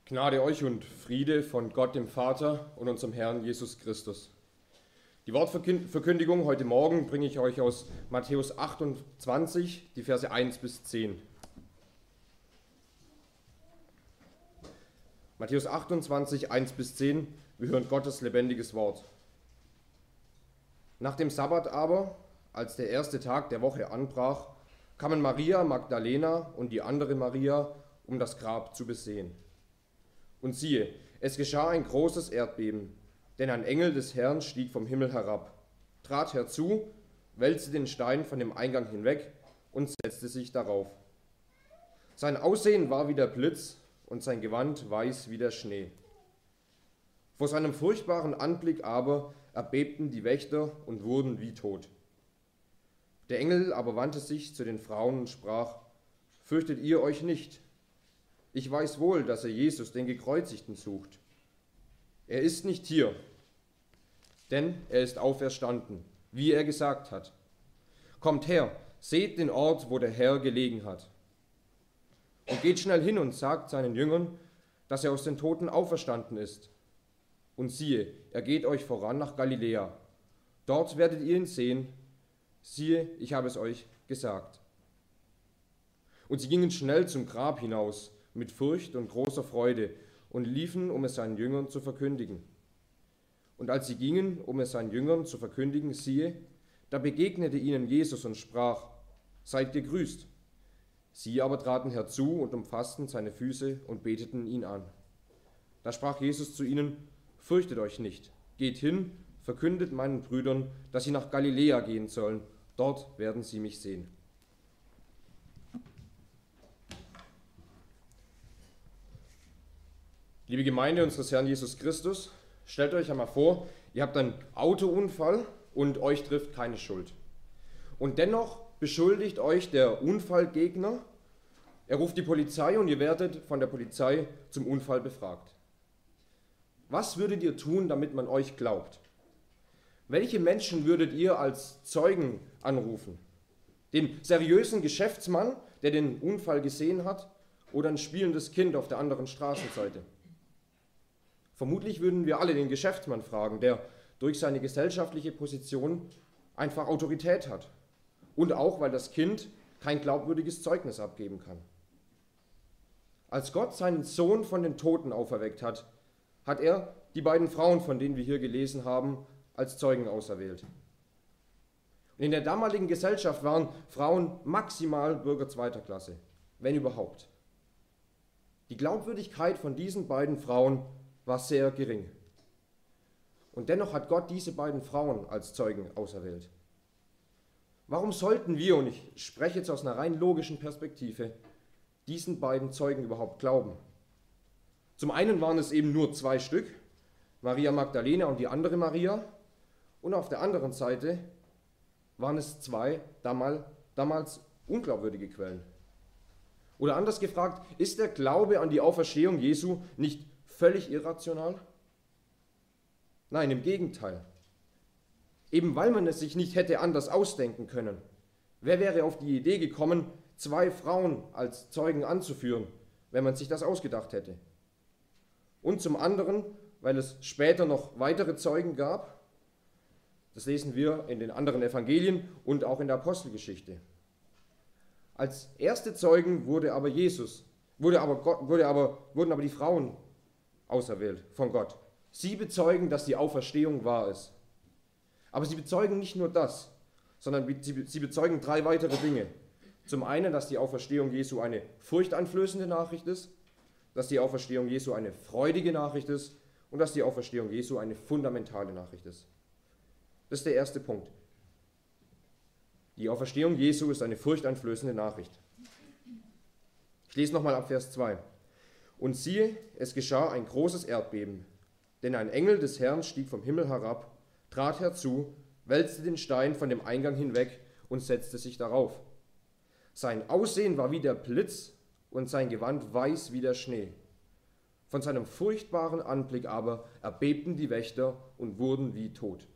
Gnade euch und Friede von Gott dem Vater und unserem Herrn Jesus Christus. Die Wortverkündigung heute Morgen bringe ich euch aus Matthäus 28, die Verse 1 bis 10. Matthäus 28, 1 bis 10, wir hören Gottes lebendiges Wort. Nach dem Sabbat aber, als der erste Tag der Woche anbrach, kamen Maria Magdalena und die andere Maria, um das Grab zu besehen. Und siehe, es geschah ein großes Erdbeben, denn ein Engel des Herrn stieg vom Himmel herab, trat herzu, wälzte den Stein von dem Eingang hinweg und setzte sich darauf. Sein Aussehen war wie der Blitz und sein Gewand weiß wie der Schnee. Vor seinem furchtbaren Anblick aber erbebten die Wächter und wurden wie tot. Der Engel aber wandte sich zu den Frauen und sprach: Fürchtet ihr euch nicht? Ich weiß wohl, dass ihr Jesus, den Gekreuzigten, sucht. Er ist nicht hier, denn er ist auferstanden, wie er gesagt hat. Kommt her, seht den Ort, wo der Herr gelegen hat. Und geht schnell hin und sagt seinen Jüngern, dass er aus den Toten auferstanden ist. Und siehe, er geht euch voran nach Galiläa. Dort werdet ihr ihn sehen. Siehe, ich habe es euch gesagt. Und sie gingen schnell zum Grab hinaus, mit Furcht und großer Freude, und liefen, um es seinen Jüngern zu verkündigen. Und als sie gingen, um es seinen Jüngern zu verkündigen, siehe, da begegnete ihnen Jesus und sprach: Seid gegrüßt. Sie aber traten herzu und umfassten seine Füße und beteten ihn an. Da sprach Jesus zu ihnen: Fürchtet euch nicht, geht hin, verkündet meinen Brüdern, dass sie nach Galiläa gehen sollen, dort werden sie mich sehen. Liebe Gemeinde unseres Herrn Jesus Christus, stellt euch einmal vor, ihr habt einen Autounfall und euch trifft keine Schuld. Und dennoch beschuldigt euch der Unfallgegner, er ruft die Polizei und ihr werdet von der Polizei zum Unfall befragt. Was würdet ihr tun, damit man euch glaubt? Welche Menschen würdet ihr als Zeugen anrufen? Den seriösen Geschäftsmann, der den Unfall gesehen hat, oder ein spielendes Kind auf der anderen Straßenseite? Vermutlich würden wir alle den Geschäftsmann fragen, der durch seine gesellschaftliche Position einfach Autorität hat. Und auch, weil das Kind kein glaubwürdiges Zeugnis abgeben kann. Als Gott seinen Sohn von den Toten auferweckt hat, hat er die beiden Frauen, von denen wir hier gelesen haben, als Zeugen auserwählt. Und in der damaligen Gesellschaft waren Frauen maximal Bürger zweiter Klasse, wenn überhaupt. Die Glaubwürdigkeit von diesen beiden Frauen war sehr gering. Und dennoch hat Gott diese beiden Frauen als Zeugen auserwählt. Warum sollten wir, und ich spreche jetzt aus einer rein logischen Perspektive, diesen beiden Zeugen überhaupt glauben? Zum einen waren es eben nur 2 Stück, Maria Magdalena und die andere Maria, und auf der anderen Seite waren es 2 damals unglaubwürdige Quellen. Oder anders gefragt, ist der Glaube an die Auferstehung Jesu nicht völlig irrational? Nein, im Gegenteil. Eben weil man es sich nicht hätte anders ausdenken können. Wer wäre auf die Idee gekommen, 2 Frauen als Zeugen anzuführen, wenn man sich das ausgedacht hätte? Und zum anderen, weil es später noch weitere Zeugen gab. Das lesen wir in den anderen Evangelien und auch in der Apostelgeschichte. Als erste Zeugen wurden aber die Frauen auserwählt von Gott. Sie bezeugen, dass die Auferstehung wahr ist. Aber sie bezeugen nicht nur das, sondern sie bezeugen 3 weitere Dinge. Zum einen, dass die Auferstehung Jesu eine furchteinflößende Nachricht ist, dass die Auferstehung Jesu eine freudige Nachricht ist und dass die Auferstehung Jesu eine fundamentale Nachricht ist. Das ist der erste Punkt. Die Auferstehung Jesu ist eine furchteinflößende Nachricht. Ich lese nochmal ab Vers 2. Und siehe, es geschah ein großes Erdbeben, denn ein Engel des Herrn stieg vom Himmel herab, trat herzu, wälzte den Stein von dem Eingang hinweg und setzte sich darauf. Sein Aussehen war wie der Blitz und sein Gewand weiß wie der Schnee. Von seinem furchtbaren Anblick aber erbebten die Wächter und wurden wie tot.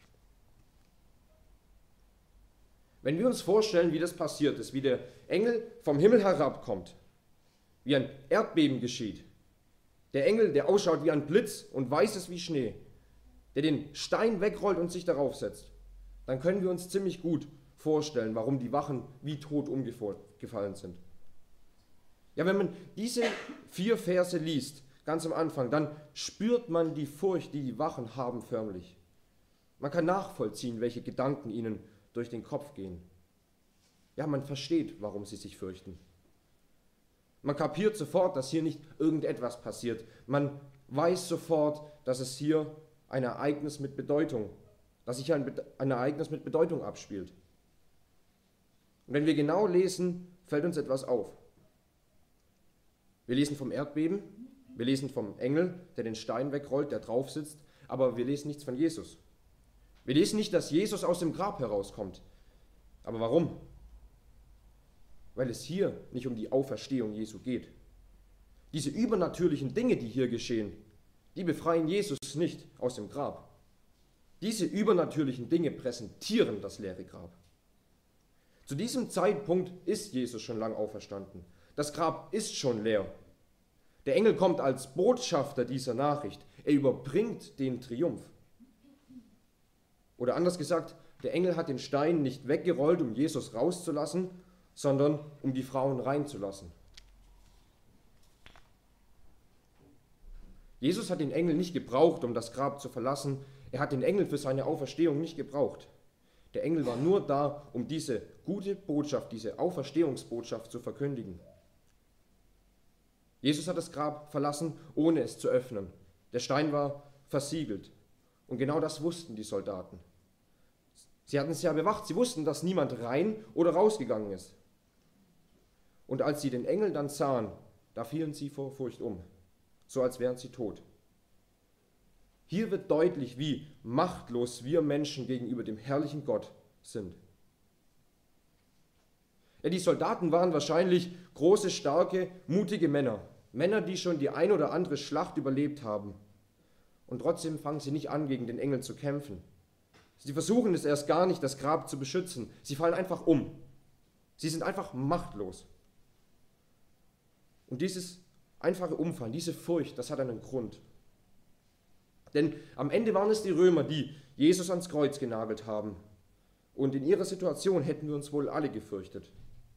Wenn wir uns vorstellen, wie das passiert ist, wie der Engel vom Himmel herabkommt, wie ein Erdbeben geschieht, Der Engel, der ausschaut wie ein Blitz und weiß ist wie Schnee, der den Stein wegrollt und sich darauf setzt, dann können wir uns ziemlich gut vorstellen, warum die Wachen wie tot umgefallen sind. Ja, wenn man diese 4 Verse liest, ganz am Anfang, dann spürt man die Furcht, die die Wachen haben, förmlich. Man kann nachvollziehen, welche Gedanken ihnen durch den Kopf gehen. Ja, man versteht, warum sie sich fürchten. Man kapiert sofort, dass hier nicht irgendetwas passiert. Man weiß sofort, dass es hier ein Ereignis mit Bedeutung, dass sich ein Ereignis mit Bedeutung abspielt. Und wenn wir genau lesen, fällt uns etwas auf. Wir lesen vom Erdbeben, wir lesen vom Engel, der den Stein wegrollt, der drauf sitzt, aber wir lesen nichts von Jesus. Wir lesen nicht, dass Jesus aus dem Grab herauskommt. Aber warum? Weil es hier nicht um die Auferstehung Jesu geht. Diese übernatürlichen Dinge, die hier geschehen, die befreien Jesus nicht aus dem Grab. Diese übernatürlichen Dinge präsentieren das leere Grab. Zu diesem Zeitpunkt ist Jesus schon lang auferstanden. Das Grab ist schon leer. Der Engel kommt als Botschafter dieser Nachricht. Er überbringt den Triumph. Oder anders gesagt, der Engel hat den Stein nicht weggerollt, um Jesus rauszulassen, sondern um die Frauen reinzulassen. Jesus hat den Engel nicht gebraucht, um das Grab zu verlassen. Er hat den Engel für seine Auferstehung nicht gebraucht. Der Engel war nur da, um diese gute Botschaft, diese Auferstehungsbotschaft zu verkündigen. Jesus hat das Grab verlassen, ohne es zu öffnen. Der Stein war versiegelt. Und genau das wussten die Soldaten. Sie hatten es ja bewacht, sie wussten, dass niemand rein oder rausgegangen ist. Und als sie den Engel dann sahen, da fielen sie vor Furcht um, so als wären sie tot. Hier wird deutlich, wie machtlos wir Menschen gegenüber dem herrlichen Gott sind. Ja, die Soldaten waren wahrscheinlich große, starke, mutige Männer. Männer, die schon die ein oder andere Schlacht überlebt haben. Und trotzdem fangen sie nicht an, gegen den Engel zu kämpfen. Sie versuchen es erst gar nicht, das Grab zu beschützen. Sie fallen einfach um. Sie sind einfach machtlos. Und dieses einfache Umfallen, diese Furcht, das hat einen Grund. Denn am Ende waren es die Römer, die Jesus ans Kreuz genagelt haben. Und in ihrer Situation hätten wir uns wohl alle gefürchtet.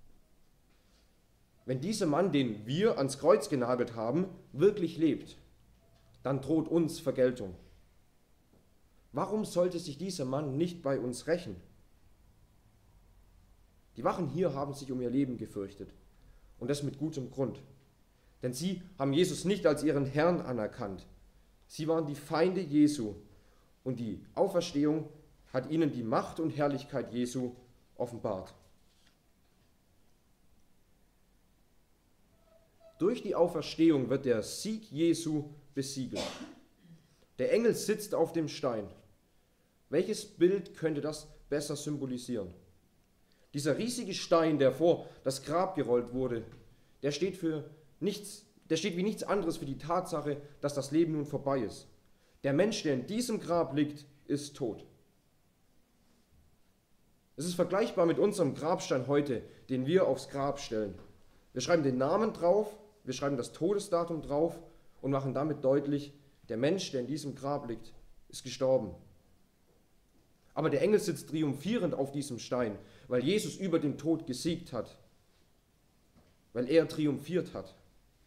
Wenn dieser Mann, den wir ans Kreuz genagelt haben, wirklich lebt, dann droht uns Vergeltung. Warum sollte sich dieser Mann nicht bei uns rächen? Die Wachen hier haben sich um ihr Leben gefürchtet. Und das mit gutem Grund. Denn sie haben Jesus nicht als ihren Herrn anerkannt. Sie waren die Feinde Jesu. Und die Auferstehung hat ihnen die Macht und Herrlichkeit Jesu offenbart. Durch die Auferstehung wird der Sieg Jesu besiegelt. Der Engel sitzt auf dem Stein. Welches Bild könnte das besser symbolisieren? Dieser riesige Stein, der vor das Grab gerollt wurde, der steht wie nichts anderes für die Tatsache, dass das Leben nun vorbei ist. Der Mensch, der in diesem Grab liegt, ist tot. Es ist vergleichbar mit unserem Grabstein heute, den wir aufs Grab stellen. Wir schreiben den Namen drauf, wir schreiben das Todesdatum drauf und machen damit deutlich, der Mensch, der in diesem Grab liegt, ist gestorben. Aber der Engel sitzt triumphierend auf diesem Stein, weil Jesus über den Tod gesiegt hat, weil er triumphiert hat.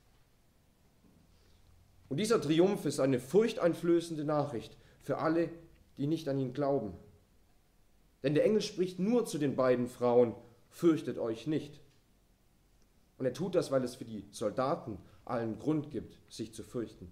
Und dieser Triumph ist eine furchteinflößende Nachricht für alle, die nicht an ihn glauben. Denn der Engel spricht nur zu den beiden Frauen, fürchtet euch nicht. Und er tut das, weil es für die Soldaten allen Grund gibt, sich zu fürchten.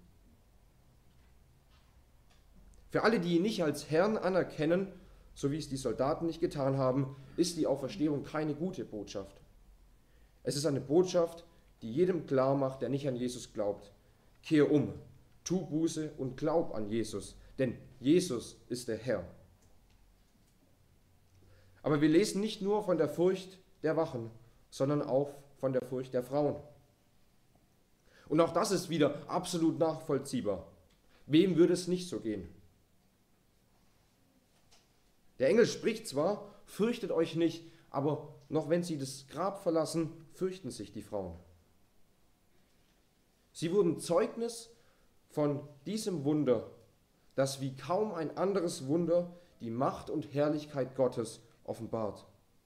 Für alle, die ihn nicht als Herrn anerkennen, so wie es die Soldaten nicht getan haben, ist die Auferstehung keine gute Botschaft. Es ist eine Botschaft, die jedem klar macht, der nicht an Jesus glaubt. Kehr um, tu Buße und glaub an Jesus, denn Jesus ist der Herr. Aber wir lesen nicht nur von der Furcht der Wachen, sondern auch von der Furcht der Frauen. Und auch das ist wieder absolut nachvollziehbar. Wem würde es nicht so gehen? Der Engel spricht zwar, fürchtet euch nicht, aber noch wenn sie das Grab verlassen, fürchten sich die Frauen. Sie wurden Zeugnis von diesem Wunder, das wie kaum ein anderes Wunder die Macht und Herrlichkeit Gottes offenbart.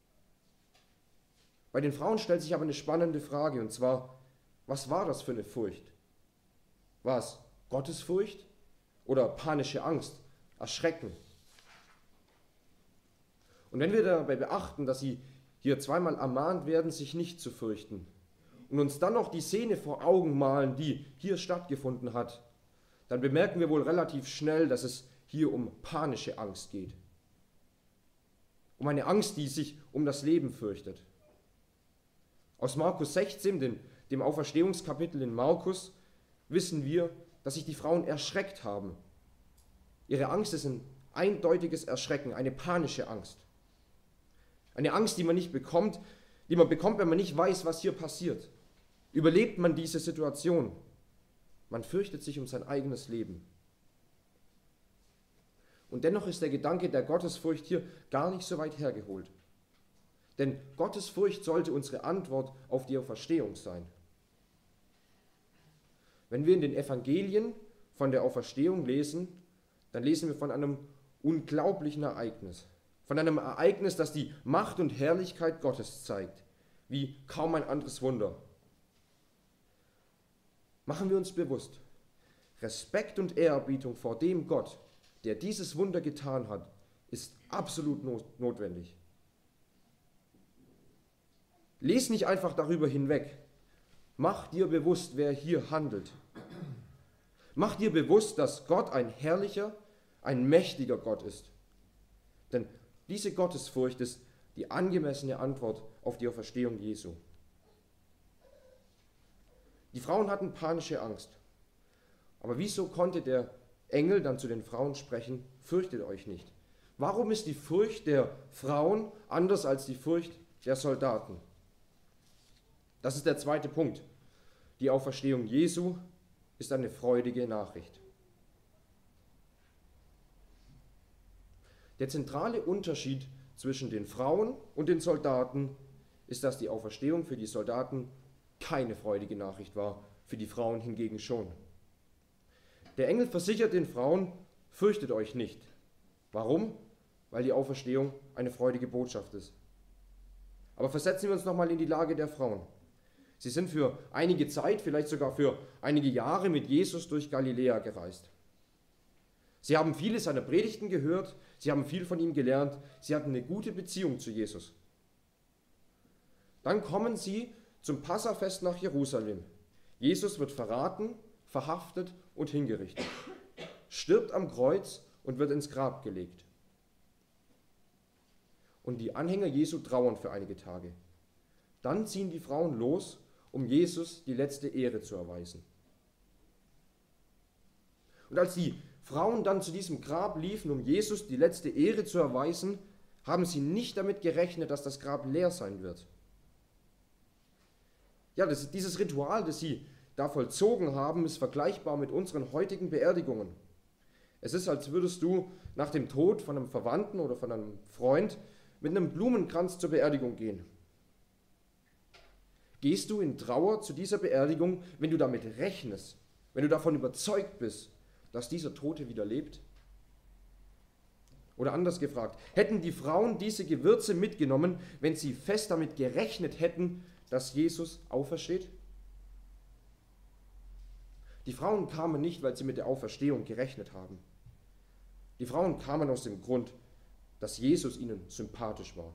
Bei den Frauen stellt sich aber eine spannende Frage, und zwar, was war das für eine Furcht? War es Gottesfurcht oder panische Angst, Erschrecken? Und wenn wir dabei beachten, dass sie hier zweimal ermahnt werden, sich nicht zu fürchten, und uns dann noch die Szene vor Augen malen, die hier stattgefunden hat, dann bemerken wir wohl relativ schnell, dass es hier um panische Angst geht. Um eine Angst, die sich um das Leben fürchtet. Aus Markus 16, dem Auferstehungskapitel in Markus, wissen wir, dass sich die Frauen erschreckt haben. Ihre Angst ist ein eindeutiges Erschrecken, eine panische Angst. Eine Angst, die man bekommt, wenn man nicht weiß, was hier passiert. Überlebt man diese Situation? Man fürchtet sich um sein eigenes Leben. Und dennoch ist der Gedanke der Gottesfurcht hier gar nicht so weit hergeholt. Denn Gottesfurcht sollte unsere Antwort auf die Auferstehung sein. Wenn wir in den Evangelien von der Auferstehung lesen, dann lesen wir von einem unglaublichen Ereignis. Von einem Ereignis, das die Macht und Herrlichkeit Gottes zeigt, wie kaum ein anderes Wunder. Machen wir uns bewusst, Respekt und Ehrerbietung vor dem Gott, der dieses Wunder getan hat, ist absolut notwendig. Lies nicht einfach darüber hinweg. Mach dir bewusst, wer hier handelt. Mach dir bewusst, dass Gott ein herrlicher, ein mächtiger Gott ist. Denn diese Gottesfurcht ist die angemessene Antwort auf die Auferstehung Jesu. Die Frauen hatten panische Angst. Aber wieso konnte der Engel dann zu den Frauen sprechen, fürchtet euch nicht? Warum ist die Furcht der Frauen anders als die Furcht der Soldaten? Das ist der zweite Punkt. Die Auferstehung Jesu ist eine freudige Nachricht. Der zentrale Unterschied zwischen den Frauen und den Soldaten ist, dass die Auferstehung für die Soldaten keine freudige Nachricht war, für die Frauen hingegen schon. Der Engel versichert den Frauen, fürchtet euch nicht. Warum? Weil die Auferstehung eine freudige Botschaft ist. Aber versetzen wir uns nochmal in die Lage der Frauen. Sie sind für einige Zeit, vielleicht sogar für einige Jahre mit Jesus durch Galiläa gereist. Sie haben viele seiner Predigten gehört, sie haben viel von ihm gelernt, sie hatten eine gute Beziehung zu Jesus. Dann kommen sie zum Passafest nach Jerusalem. Jesus wird verraten, verhaftet und hingerichtet, stirbt am Kreuz und wird ins Grab gelegt. Und die Anhänger Jesu trauern für einige Tage. Dann ziehen die Frauen los, um Jesus die letzte Ehre zu erweisen. Und als die Frauen dann zu diesem Grab liefen, um Jesus die letzte Ehre zu erweisen, haben sie nicht damit gerechnet, dass das Grab leer sein wird. Ja, dieses Ritual, das sie da vollzogen haben, ist vergleichbar mit unseren heutigen Beerdigungen. Es ist, als würdest du nach dem Tod von einem Verwandten oder von einem Freund mit einem Blumenkranz zur Beerdigung gehen. Gehst du in Trauer zu dieser Beerdigung, wenn du damit rechnest, wenn du davon überzeugt bist, dass dieser Tote wieder lebt? Oder anders gefragt, hätten die Frauen diese Gewürze mitgenommen, wenn sie fest damit gerechnet hätten, dass Jesus aufersteht? Die Frauen kamen nicht, weil sie mit der Auferstehung gerechnet haben. Die Frauen kamen aus dem Grund, dass Jesus ihnen sympathisch war.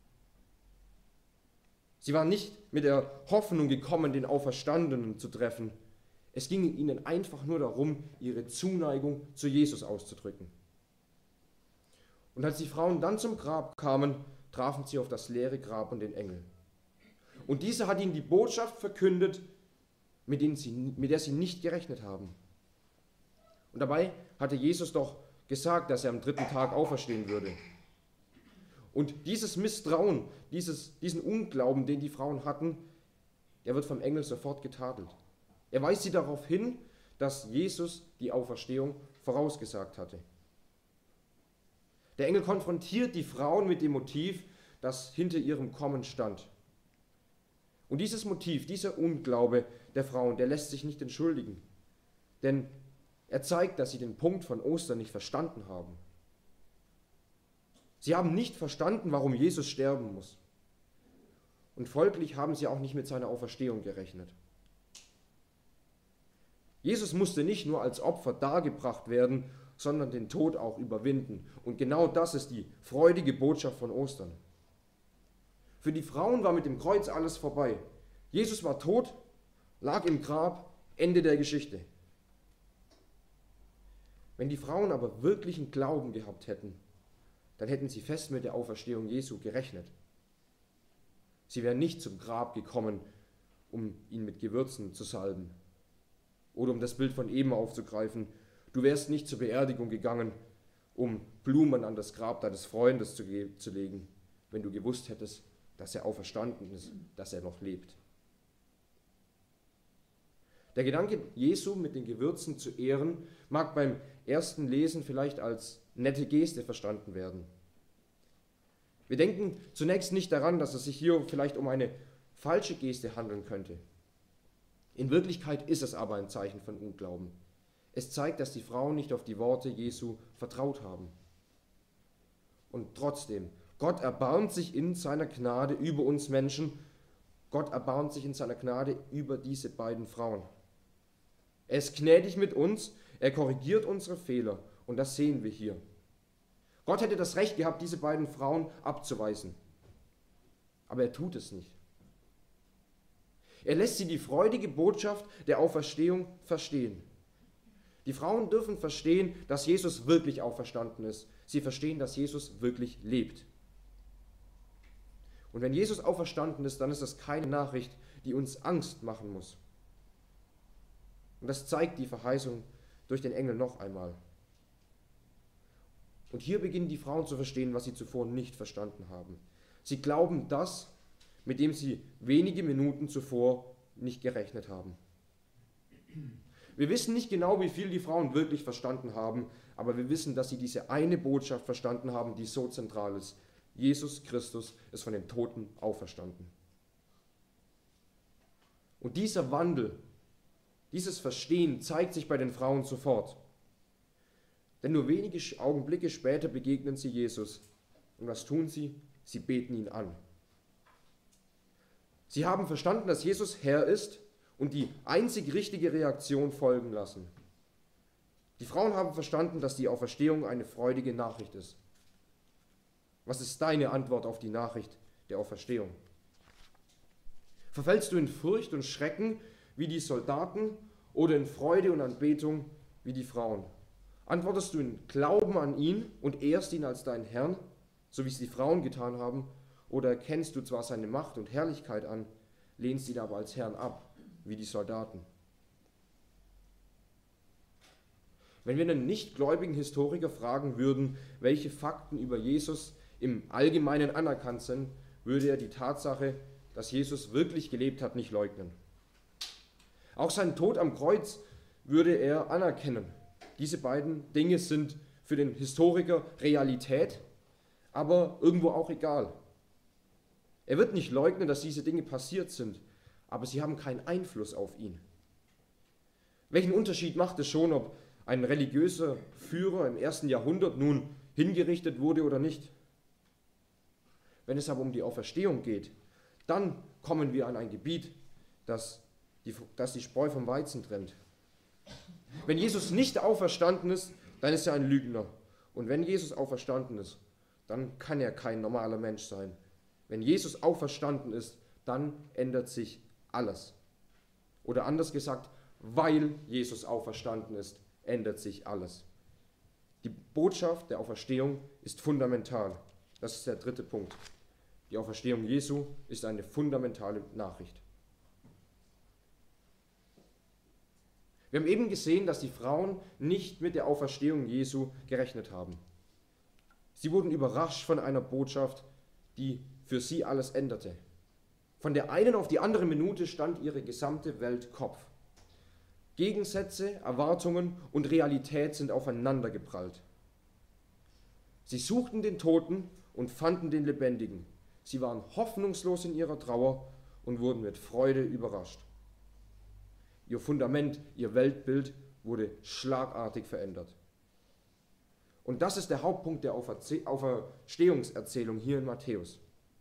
Sie waren nicht mit der Hoffnung gekommen, den Auferstandenen zu treffen. Es ging ihnen einfach nur darum, ihre Zuneigung zu Jesus auszudrücken. Und als die Frauen dann zum Grab kamen, trafen sie auf das leere Grab und den Engel. Und dieser hat ihnen die Botschaft verkündet, mit der sie nicht gerechnet haben. Und dabei hatte Jesus doch gesagt, dass er am 3. Tag auferstehen würde. Und dieses Misstrauen, diesen Unglauben, den die Frauen hatten, der wird vom Engel sofort getadelt. Er weist sie darauf hin, dass Jesus die Auferstehung vorausgesagt hatte. Der Engel konfrontiert die Frauen mit dem Motiv, das hinter ihrem Kommen stand. Und dieses Motiv, dieser Unglaube der Frauen, der lässt sich nicht entschuldigen. Denn Er zeigt, dass sie den Punkt von Ostern nicht verstanden haben. Sie haben nicht verstanden, warum Jesus sterben muss. Und folglich haben sie auch nicht mit seiner Auferstehung gerechnet. Jesus musste nicht nur als Opfer dargebracht werden, sondern den Tod auch überwinden. Und genau das ist die freudige Botschaft von Ostern. Für die Frauen war mit dem Kreuz alles vorbei. Jesus war tot, lag im Grab, Ende der Geschichte. Wenn die Frauen aber wirklichen Glauben gehabt hätten, dann hätten sie fest mit der Auferstehung Jesu gerechnet. Sie wären nicht zum Grab gekommen, um ihn mit Gewürzen zu salben. Oder um das Bild von eben aufzugreifen, du wärst nicht zur Beerdigung gegangen, um Blumen an das Grab deines Freundes zu legen, wenn du gewusst hättest, dass er auferstanden ist, dass er noch lebt. Der Gedanke, Jesu mit den Gewürzen zu ehren, mag beim ersten Lesen vielleicht als nette Geste verstanden werden. Wir denken zunächst nicht daran, dass es sich hier vielleicht um eine falsche Geste handeln könnte. In Wirklichkeit ist es aber ein Zeichen von Unglauben. Es zeigt, dass die Frauen nicht auf die Worte Jesu vertraut haben. Und trotzdem, Gott erbarmt sich in seiner Gnade über uns Menschen. Gott erbarmt sich in seiner Gnade über diese beiden Frauen. Er ist gnädig mit uns, er korrigiert unsere Fehler und das sehen wir hier. Gott hätte das Recht gehabt, diese beiden Frauen abzuweisen, aber er tut es nicht. Er lässt sie die freudige Botschaft der Auferstehung verstehen. Die Frauen dürfen verstehen, dass Jesus wirklich auferstanden ist. Sie verstehen, dass Jesus wirklich lebt. Und wenn Jesus auferstanden ist, dann ist das keine Nachricht, die uns Angst machen muss. Und das zeigt die Verheißung durch den Engel noch einmal. Und hier beginnen die Frauen zu verstehen, was sie zuvor nicht verstanden haben. Sie glauben das, mit dem sie wenige Minuten zuvor nicht gerechnet haben. Wir wissen nicht genau, wie viel die Frauen wirklich verstanden haben, aber wir wissen, dass sie diese eine Botschaft verstanden haben, die so zentral ist. Jesus Christus ist von den Toten auferstanden. Und dieser Wandel, dieses Verstehen zeigt sich bei den Frauen sofort. Denn nur wenige Augenblicke später begegnen sie Jesus. Und was tun sie? Sie beten ihn an. Sie haben verstanden, dass Jesus Herr ist und die einzig richtige Reaktion folgen lassen. Die Frauen haben verstanden, dass die Auferstehung eine freudige Nachricht ist. Was ist deine Antwort auf die Nachricht der Auferstehung? Verfällst du in Furcht und Schrecken wie die Soldaten oder in Freude und Anbetung wie die Frauen? Antwortest du in Glauben an ihn und ehrst ihn als deinen Herrn, so wie es die Frauen getan haben, oder erkennst du zwar seine Macht und Herrlichkeit an, lehnst ihn aber als Herrn ab, wie die Soldaten? Wenn wir einen nichtgläubigen Historiker fragen würden, welche Fakten über Jesus im Allgemeinen anerkannt sind, würde er die Tatsache, dass Jesus wirklich gelebt hat, nicht leugnen. Auch seinen Tod am Kreuz würde er anerkennen. Diese beiden Dinge sind für den Historiker Realität, aber irgendwo auch egal. Er wird nicht leugnen, dass diese Dinge passiert sind, aber sie haben keinen Einfluss auf ihn. Welchen Unterschied macht es schon, ob ein religiöser Führer im 1. Jahrhundert nun hingerichtet wurde oder nicht? Wenn es aber um die Auferstehung geht, dann kommen wir an ein Gebiet, das die Spreu vom Weizen trennt. Wenn Jesus nicht auferstanden ist, dann ist er ein Lügner. Und wenn Jesus auferstanden ist, dann kann er kein normaler Mensch sein. Wenn Jesus auferstanden ist, dann ändert sich alles. Oder anders gesagt, weil Jesus auferstanden ist, ändert sich alles. Die Botschaft der Auferstehung ist fundamental. Das ist der dritte Punkt. Die Auferstehung Jesu ist eine fundamentale Nachricht. Wir haben eben gesehen, dass die Frauen nicht mit der Auferstehung Jesu gerechnet haben. Sie wurden überrascht von einer Botschaft, die für sie alles änderte. Von der einen auf die andere Minute stand ihre gesamte Welt Kopf. Gegensätze, Erwartungen und Realität sind aufeinander geprallt. Sie suchten den Toten und fanden den Lebendigen. Sie waren hoffnungslos in ihrer Trauer und wurden mit Freude überrascht. Ihr Fundament, ihr Weltbild wurde schlagartig verändert. Und das ist der Hauptpunkt der Auferstehungserzählung hier in Matthäus.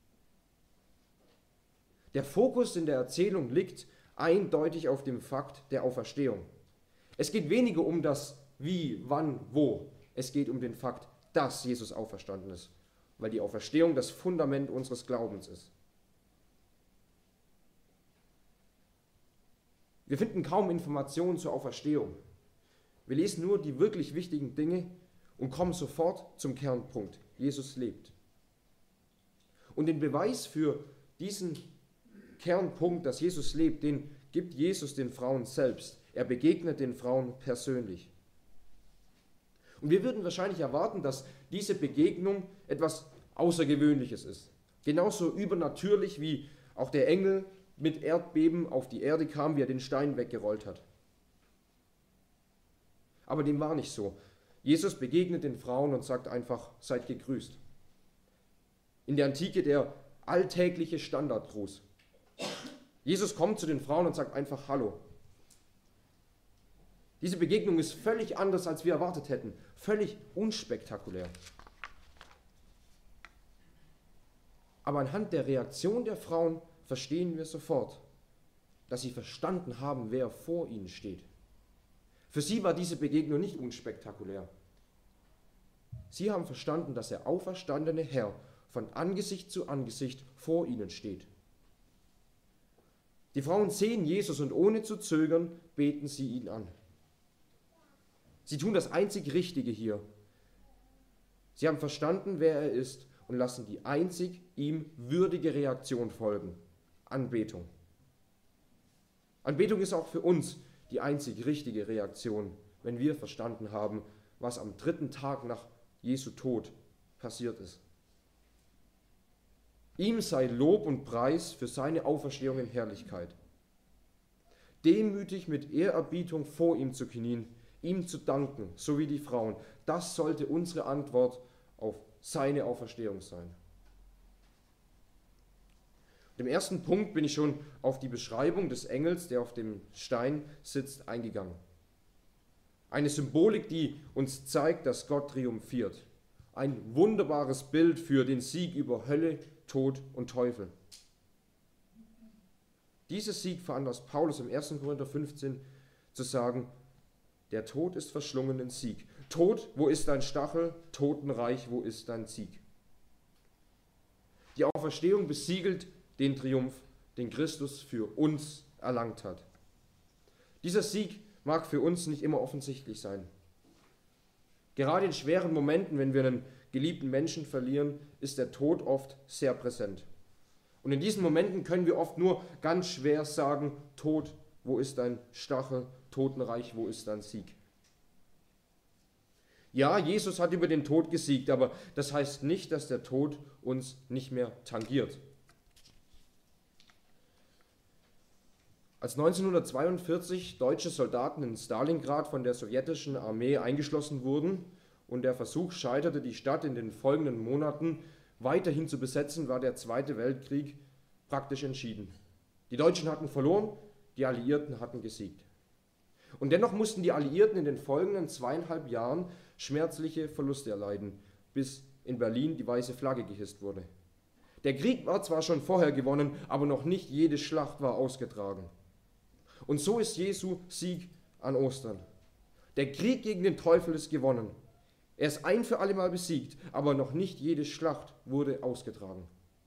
Der Fokus in der Erzählung liegt eindeutig auf dem Fakt der Auferstehung. Es geht weniger um das Wie, Wann, Wo. Es geht um den Fakt, dass Jesus auferstanden ist, weil die Auferstehung das Fundament unseres Glaubens ist. Wir finden kaum Informationen zur Auferstehung. Wir lesen nur die wirklich wichtigen Dinge und kommen sofort zum Kernpunkt. Jesus lebt. Und den Beweis für diesen Kernpunkt, dass Jesus lebt, den gibt Jesus den Frauen selbst. Er begegnet den Frauen persönlich. Und wir würden wahrscheinlich erwarten, dass diese Begegnung etwas Außergewöhnliches ist. Genauso übernatürlich wie auch der Engel mit Erdbeben auf die Erde kam, wie er den Stein weggerollt hat. Aber dem war nicht so. Jesus begegnet den Frauen und sagt einfach, seid gegrüßt. In der Antike der alltägliche Standardgruß. Jesus kommt zu den Frauen und sagt einfach Hallo. Diese Begegnung ist völlig anders, als wir erwartet hätten. Völlig unspektakulär. Aber anhand der Reaktion der Frauen verstehen wir sofort, dass sie verstanden haben, wer vor ihnen steht. Für sie war diese Begegnung nicht unspektakulär. Sie haben verstanden, dass der auferstandene Herr von Angesicht zu Angesicht vor ihnen steht. Die Frauen sehen Jesus und ohne zu zögern beten sie ihn an. Sie tun das einzig Richtige hier. Sie haben verstanden, wer er ist und lassen die einzig ihm würdige Reaktion folgen. Anbetung. Anbetung ist auch für uns die einzig richtige Reaktion, wenn wir verstanden haben, was am 3. Tag nach Jesu Tod passiert ist. Ihm sei Lob und Preis für seine Auferstehung in Herrlichkeit. Demütig mit Ehrerbietung vor ihm zu knien, ihm zu danken, so wie die Frauen, das sollte unsere Antwort auf seine Auferstehung sein. Im ersten Punkt bin ich schon auf die Beschreibung des Engels, der auf dem Stein sitzt, eingegangen. Eine Symbolik, die uns zeigt, dass Gott triumphiert. Ein wunderbares Bild für den Sieg über Hölle, Tod und Teufel. Dieser Sieg veranlasst Paulus im 1. Korinther 15 zu sagen, der Tod ist verschlungen in Sieg. Tod, wo ist dein Stachel? Totenreich, wo ist dein Sieg? Die Auferstehung besiegelt den Triumph, den Christus für uns erlangt hat. Dieser Sieg mag für uns nicht immer offensichtlich sein. Gerade in schweren Momenten, wenn wir einen geliebten Menschen verlieren, ist der Tod oft sehr präsent. Und in diesen Momenten können wir oft nur ganz schwer sagen, Tod, wo ist dein Stachel? Totenreich, wo ist dein Sieg? Ja, Jesus hat über den Tod gesiegt, aber das heißt nicht, dass der Tod uns nicht mehr tangiert. Als 1942 deutsche Soldaten in Stalingrad von der sowjetischen Armee eingeschlossen wurden und der Versuch scheiterte, die Stadt in den folgenden Monaten weiterhin zu besetzen, war der Zweite Weltkrieg praktisch entschieden. Die Deutschen hatten verloren, die Alliierten hatten gesiegt. Und dennoch mussten die Alliierten in den folgenden 2,5 Jahren schmerzliche Verluste erleiden, bis in Berlin die weiße Flagge gehisst wurde. Der Krieg war zwar schon vorher gewonnen, aber noch nicht jede Schlacht war ausgetragen. Und so ist Jesu Sieg an Ostern. Der Krieg gegen den Teufel ist gewonnen. Er ist ein für alle Mal besiegt, aber noch nicht jede Schlacht wurde ausgetragen.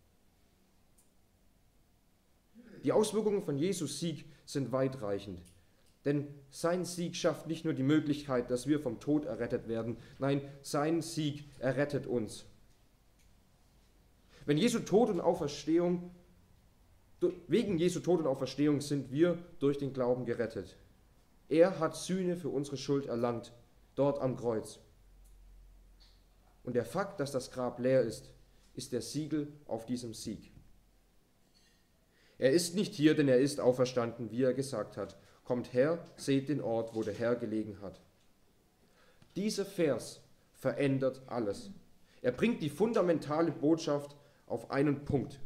Die Auswirkungen von Jesus Sieg sind weitreichend. Denn sein Sieg schafft nicht nur die Möglichkeit, dass wir vom Tod errettet werden, nein, sein Sieg errettet uns. Wegen Jesu Tod und Auferstehung sind wir durch den Glauben gerettet. Er hat Sühne für unsere Schuld erlangt, dort am Kreuz. Und der Fakt, dass das Grab leer ist, ist der Siegel auf diesem Sieg. Er ist nicht hier, denn er ist auferstanden, wie er gesagt hat. Kommt her, seht den Ort, wo der Herr gelegen hat. Dieser Vers verändert alles. Er bringt die fundamentale Botschaft auf einen Punkt.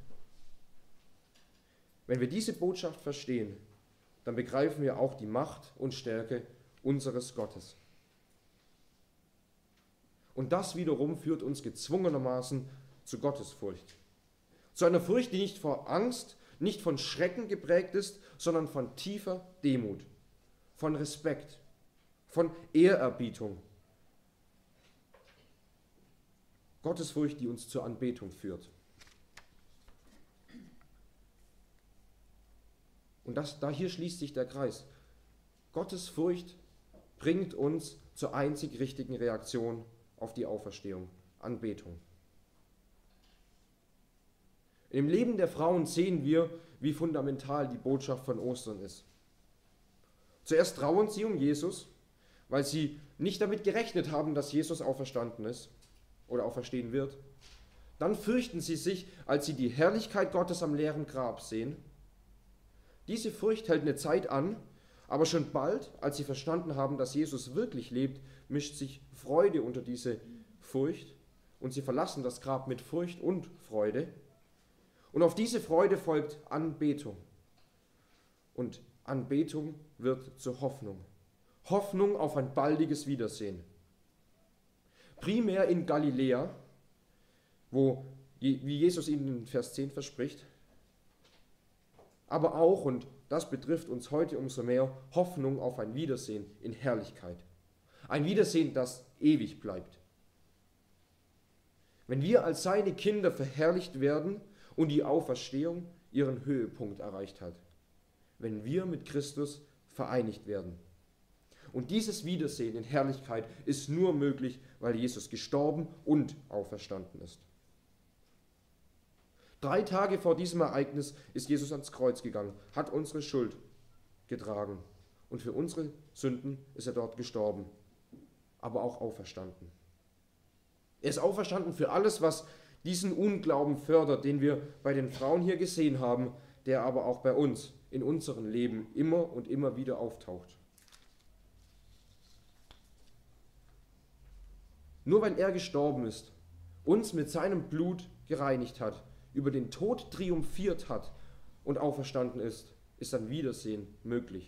Wenn wir diese Botschaft verstehen, dann begreifen wir auch die Macht und Stärke unseres Gottes. Und das wiederum führt uns gezwungenermaßen zu Gottesfurcht. Zu einer Furcht, die nicht vor Angst, nicht von Schrecken geprägt ist, sondern von tiefer Demut, von Respekt, von Ehrerbietung. Gottesfurcht, die uns zur Anbetung führt. Und hier schließt sich der Kreis. Gottesfurcht bringt uns zur einzig richtigen Reaktion auf die Auferstehung, Anbetung. Im Leben der Frauen sehen wir, wie fundamental die Botschaft von Ostern ist. Zuerst trauern sie um Jesus, weil sie nicht damit gerechnet haben, dass Jesus auferstanden ist oder auferstehen wird. Dann fürchten sie sich, als sie die Herrlichkeit Gottes am leeren Grab sehen. Diese Furcht hält eine Zeit an, aber schon bald, als sie verstanden haben, dass Jesus wirklich lebt, mischt sich Freude unter diese Furcht und sie verlassen das Grab mit Furcht und Freude. Und auf diese Freude folgt Anbetung. Und Anbetung wird zur Hoffnung. Hoffnung auf ein baldiges Wiedersehen. Primär in Galiläa, wie Jesus ihnen in Vers 10 verspricht, aber auch, und das betrifft uns heute umso mehr, Hoffnung auf ein Wiedersehen in Herrlichkeit. Ein Wiedersehen, das ewig bleibt. Wenn wir als seine Kinder verherrlicht werden und die Auferstehung ihren Höhepunkt erreicht hat. Wenn wir mit Christus vereinigt werden. Und dieses Wiedersehen in Herrlichkeit ist nur möglich, weil Jesus gestorben und auferstanden ist. 3 Tage vor diesem Ereignis ist Jesus ans Kreuz gegangen, hat unsere Schuld getragen und für unsere Sünden ist er dort gestorben, aber auch auferstanden. Er ist auferstanden für alles, was diesen Unglauben fördert, den wir bei den Frauen hier gesehen haben, der aber auch bei uns in unserem Leben immer und immer wieder auftaucht. Nur weil er gestorben ist, uns mit seinem Blut gereinigt hat, über den Tod triumphiert hat und auferstanden ist ein Wiedersehen möglich.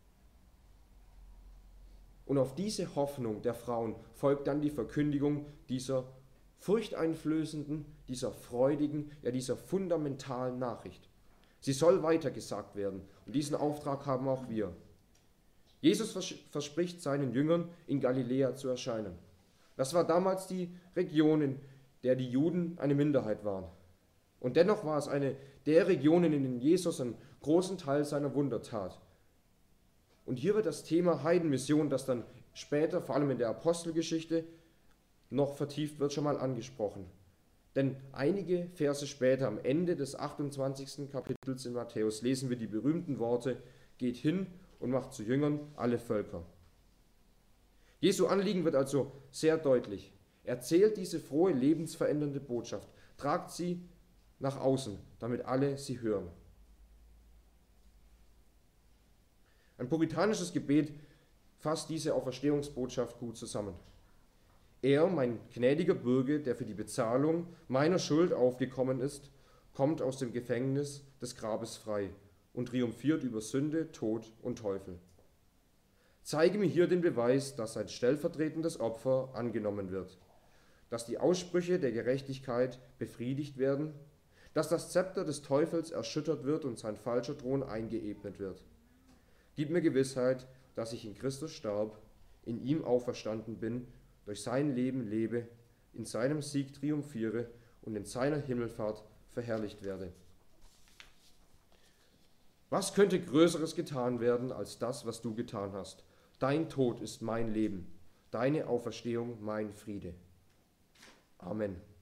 Und auf diese Hoffnung der Frauen folgt dann die Verkündigung dieser furchteinflößenden, dieser freudigen, ja dieser fundamentalen Nachricht. Sie soll weitergesagt werden und diesen Auftrag haben auch wir. Jesus verspricht seinen Jüngern, in Galiläa zu erscheinen. Das war damals die Region, in der die Juden eine Minderheit waren. Und dennoch war es eine der Regionen, in denen Jesus einen großen Teil seiner Wunder tat. Und hier wird das Thema Heidenmission, das dann später, vor allem in der Apostelgeschichte, noch vertieft wird, schon mal angesprochen. Denn einige Verse später, am Ende des 28. Kapitels in Matthäus, lesen wir die berühmten Worte: Geht hin und macht zu Jüngern alle Völker. Jesu Anliegen wird also sehr deutlich. Erzählt diese frohe, lebensverändernde Botschaft, tragt sie nach außen, damit alle sie hören. Ein puritanisches Gebet fasst diese Auferstehungsbotschaft gut zusammen. Er, mein gnädiger Bürger, der für die Bezahlung meiner Schuld aufgekommen ist, kommt aus dem Gefängnis des Grabes frei und triumphiert über Sünde, Tod und Teufel. Zeige mir hier den Beweis, dass sein stellvertretendes Opfer angenommen wird, dass die Aussprüche der Gerechtigkeit befriedigt werden, dass das Zepter des Teufels erschüttert wird und sein falscher Thron eingeebnet wird. Gib mir Gewissheit, dass ich in Christus starb, in ihm auferstanden bin, durch sein Leben lebe, in seinem Sieg triumphiere und in seiner Himmelfahrt verherrlicht werde. Was könnte Größeres getan werden als das, was du getan hast? Dein Tod ist mein Leben, deine Auferstehung mein Friede. Amen.